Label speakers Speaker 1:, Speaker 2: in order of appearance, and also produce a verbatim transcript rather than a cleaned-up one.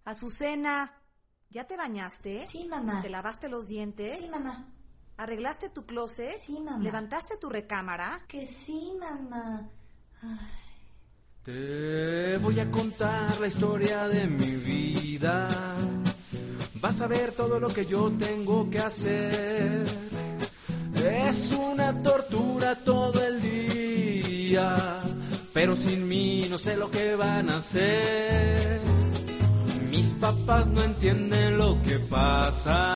Speaker 1: Azucena, ¿ya te bañaste?
Speaker 2: Sí, mamá.
Speaker 1: ¿Te lavaste los dientes?
Speaker 2: Sí, mamá.
Speaker 1: ¿Arreglaste tu closet?
Speaker 2: Sí, mamá.
Speaker 1: ¿Levantaste tu recámara?
Speaker 2: Que sí, mamá. Ay.
Speaker 3: Te voy a contar la historia de mi vida. Vas a ver todo lo que yo tengo que hacer. Es una tortura todo el día, pero sin mí no sé lo que van a hacer. Mis papás no entienden lo que pasa.